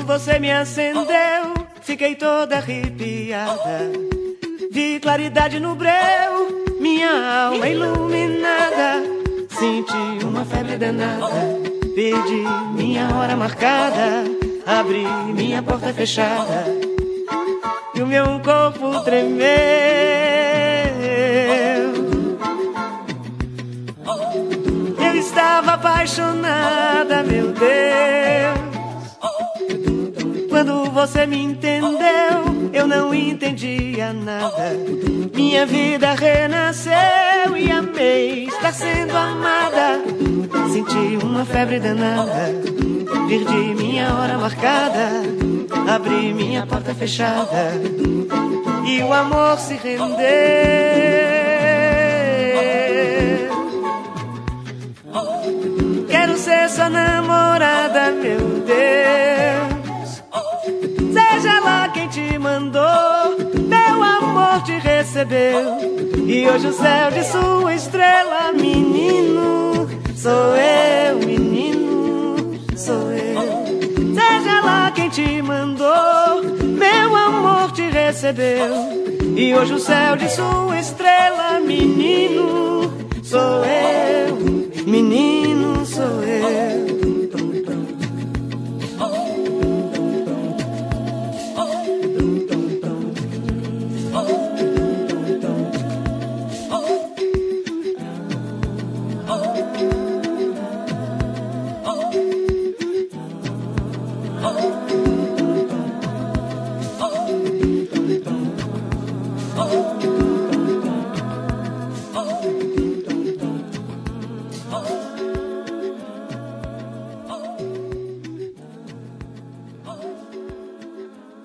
você me acendeu, fiquei toda arrepiada. Vi claridade no breu, minha alma iluminada. Senti uma febre danada, perdi minha hora marcada. Abri minha porta fechada e o meu corpo tremeu. Eu estava apaixonada, meu Deus. Quando você me entendeu, eu não entendia nada. Minha vida renasceu e amei estar sendo amada. Senti uma febre danada, perdi minha hora marcada. Abri minha porta fechada e o amor se rendeu. Quero ser sua namorada, meu Deus. Seja lá quem te mandou, meu amor te recebeu. E hoje o céu de sua estrela, menino, sou eu, menino, sou eu. Seja lá quem te mandou, meu amor te recebeu. E hoje o céu de sua estrela, menino, sou eu, menino.